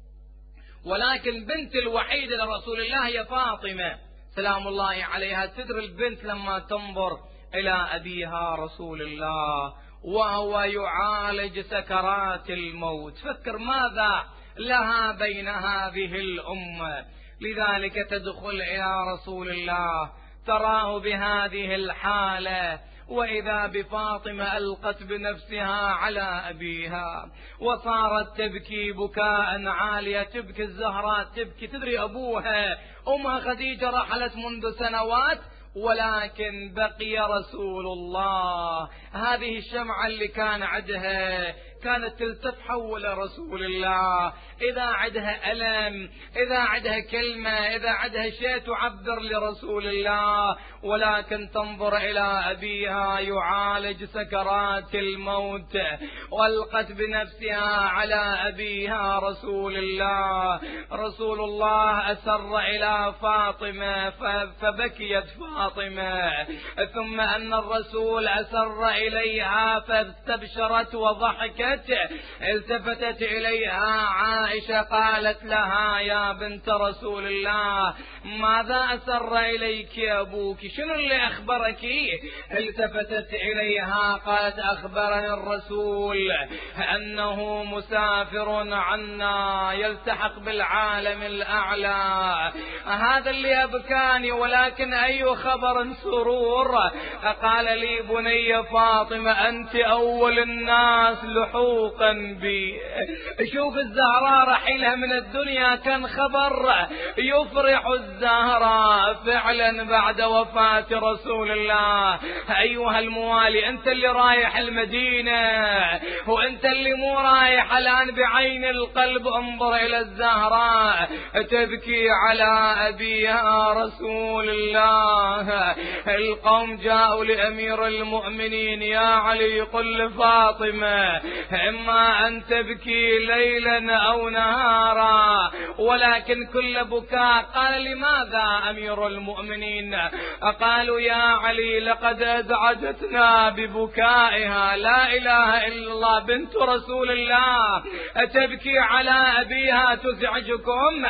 ولكن بنت الوحيدة لرسول الله هي فاطمة سلام الله عليها. تدري البنت لما تنظر إلى أبيها رسول الله وهو يعالج سكرات الموت، فكر ماذا لها بين هذه الأمة، لذلك تدخل إلى رسول الله تراه بهذه الحالة، وإذا بفاطمة ألقت بنفسها على أبيها وصارت تبكي بكاء عالية، تبكي الزهراء تبكي. تدري أبوها أمها خديجة رحلت منذ سنوات، ولكن بقي رسول الله. هذه الشمعة اللي كان عندها كانت تلتف حول رسول الله، إذا عندها ألم، إذا عندها كلمة، إذا عندها شيء تعبر لرسول الله، ولكن تنظر إلى أبيها يعالج سكرات الموت، والقت بنفسها على أبيها رسول الله. رسول الله أسر إلى فاطمة فبكيت فاطمة، ثم أن الرسول أسر إليها فاستبشرت وضحكت. التفتت إليها عائشة قالت لها يا بنت رسول الله ماذا أسر إليك أبوك، شنو اللي أخبرك؟ التفتت إليها قالت أخبرني الرسول أنه مسافر عنا يلتحق بالعالم الأعلى، هذا اللي أبكاني، ولكن أي خبر سرور. قال لي بني فاطمة أنت أول الناس لحوقا بي. شوف الزهراء رحيلها من الدنيا كان خبر يفرح الزهراء فعلا بعد وفاة رسول الله. أيها الموالي، أنت اللي رايح المدينة وأنت اللي مو رايح الآن بعين القلب، انظر إلى الزهراء تبكي على أبيها رسول الله. القوم جاءوا لأمير المؤمنين يا علي قل لفاطمة إما أن تبكي ليلا أو نهارا، ولكن كل بكاء. قال لماذا أمير المؤمنين؟ قالوا يا علي لقد أزعجتنا ببكائها، لا إله إلا الله بنت رسول الله تبكي على أبيها تزعجكم.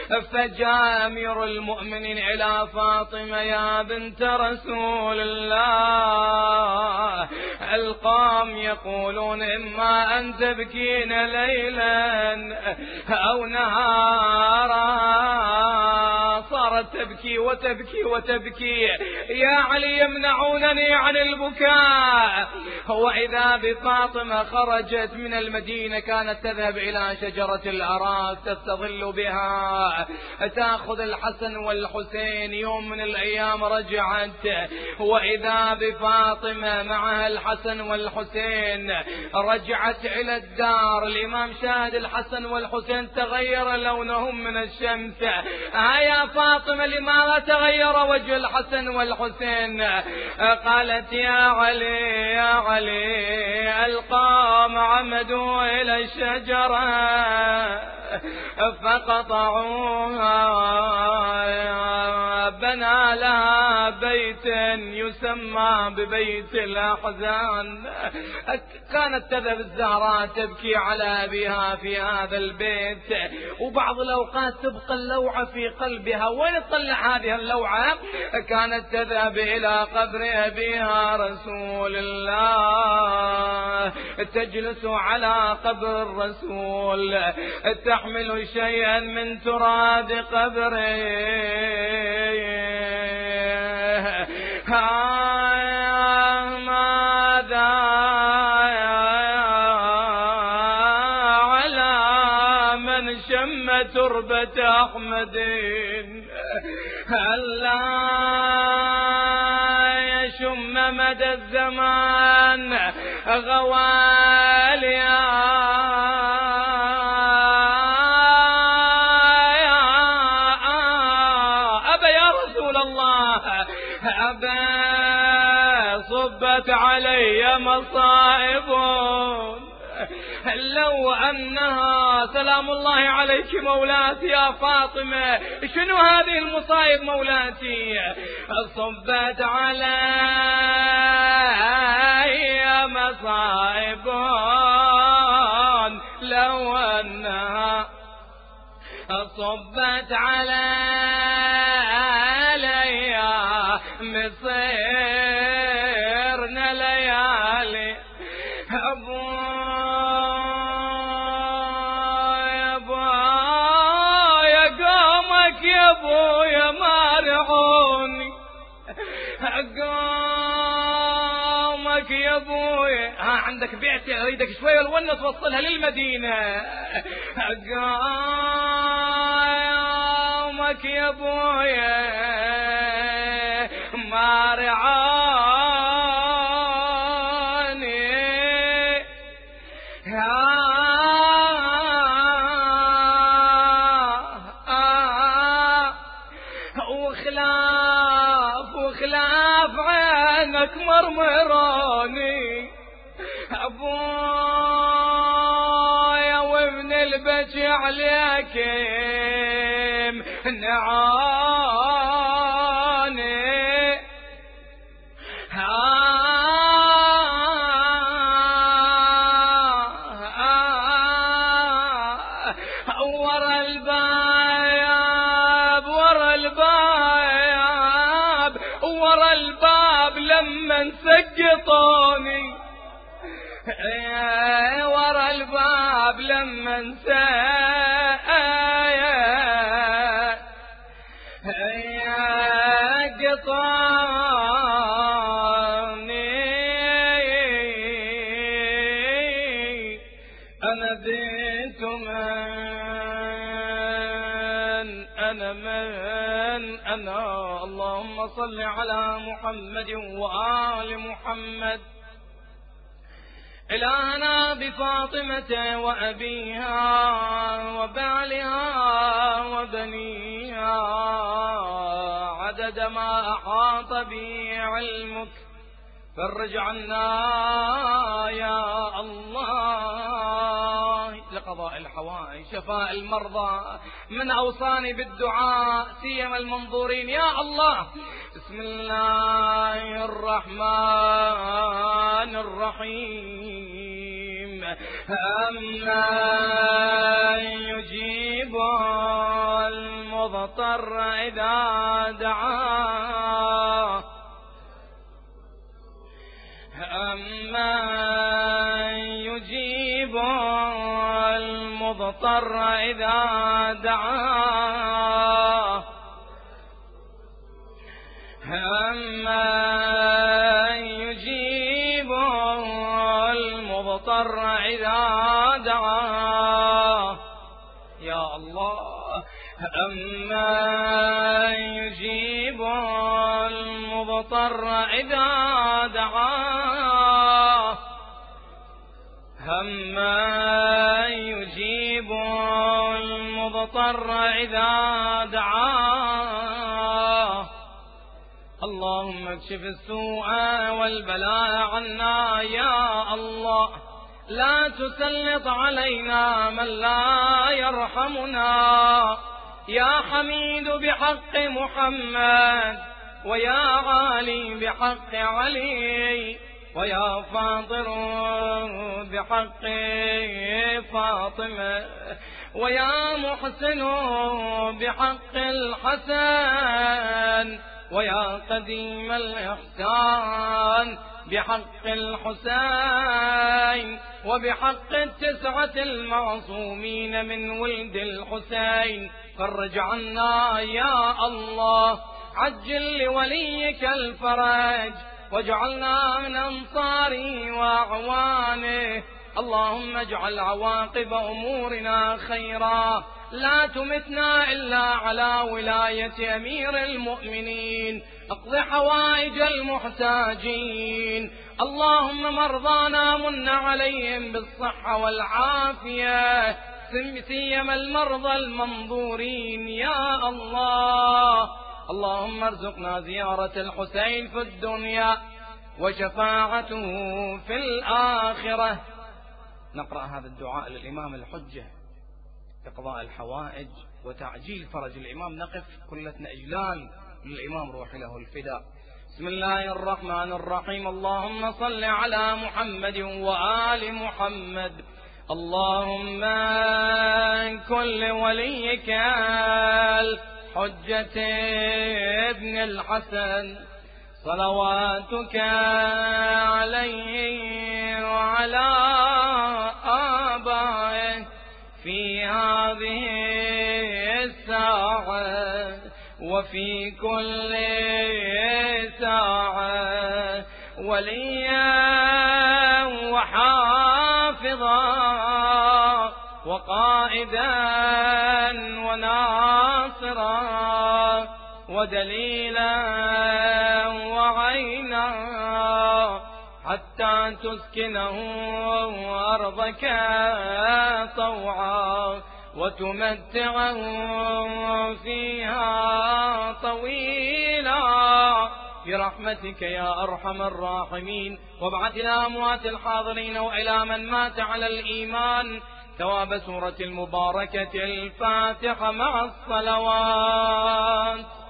فجاء أمير المؤمنين إلى فاطمة يا بنت رسول الله القوم يقولون إما أن تبكين ليلا أو نهارا. صارت تبكي وتبكي وتبكي يا علي يمنعونني عن البكاء. وإذا بفاطمة خرجت من المدينة كانت تذهب إلى شجرة الأراك تستظل بها، تأخذ الحسن والحسين. يوم من الأيام رجعت وإذا بفاطمة معها الحسن والحسين، رجعت إلى الدار. الإمام شاهد الحسن والحسين تغير لونهم من الشمس. ها يا فاطمة لماذا تغير وجه الحسن والحسين؟ قالت يا علي يا علي القوم عمدوا إلى الشجرة فقطعوها، بنى لها بيت يسمى ببيت الأحزان. كانت تذهب الزهراء تبكي على أبيها في هذا البيت، وبعض الأوقات تبقى اللوعة في قلبها. وين تطلع هذه اللوعة؟ كانت تذهب إلى قبر أبيها رسول الله، تجلس على قبر الرسول، تحمل شيئا من تراب قبره. ماذا على من شم تربة أحمد ألا يشم مدى الزمان غواليا. صبت علي مصائب لو أنها سلام الله عليك مولاتي يا فاطمة. شنو هذه المصائب مولاتي؟ صبت علي مصائب لو أنها صبت علي مصيرنا ليالي. أبو يا بايا قومك يا ابويا مارعوني، قومك يا ابويا. ها عندك بيعتي اريدك شويه الونه توصلها للمدينه. قومك يا ابويا مارعوني، وخلاف وخلاف عينك مرمروني. ابويا وابن البكي عليك نعاني. ورا الباب ورا الباب ورا الباب لما سقطوني، ورا الباب لما سقطوني. أنا بنت من أنا من أنا. اللهم صل على محمد وآل محمد. إلهنا بفاطمة وأبيها وبعلها وبنيها عدد ما أحاط به علمك، فرج عنا يا الله لقضاء الحوائج، شفاء المرضى. من أوصاني بالدعاء سيما المنظورين يا الله. بسم الله الرحمن الرحيم. أمن يجيب المضطر إذا دعاه، أمن يجيب المضطر إذا دعاه، أمن يجيب المضطر إذا دعاه يا الله. أمن يجيب المضطر إذا دعاه، أمن يجيب المضطر إذا دعاه. اللهم اكشف السوء والبلاء عنا يا الله. لا تسلط علينا من لا يرحمنا. يا حميد بحق محمد، ويا عالي بحق علي، ويا فاطر بحق فاطمة، ويا محسن بحق الحسن، ويا قديم الإحسان بحق الحسين، وبحق التسعة المعصومين من ولد الحسين. فرج عنا يا الله. عجل لوليك الفرج، واجعلنا من أنصاره وأعوانه. اللهم اجعل عواقب أمورنا خيرا. لا تمتنا إلا على ولاية أمير المؤمنين. اقض حوائج المحتاجين. اللهم مرضانا من عليهم بالصحة والعافية، سيما المرضى المنظورين يا الله. اللهم ارزقنا زيارة الحسين في الدنيا وشفاعته في الآخرة. نقرأ هذا الدعاء للإمام الحجة لقضاء الحوائج وتعجيل فرج الإمام. نقف كلتنا إجلال للإمام روح له الفداء. بسم الله الرحمن الرحيم. اللهم صل على محمد وآل محمد. اللهم كل وليك الحجة ابن الحسن صلواتك عليه وعلى آبائه في هذه الساعة وفي كل ساعة وليا وحافظا وقائدا وناصرا ودليلا وعينا حتى تسكنه أرضك طوعا وتمتعه فيها طويلا برحمتك يا أرحم الراحمين. وابعث إلى أموات الحاضرين وإلى من مات على الإيمان ثواب سورة المباركة الفاتحة مع الصلوات.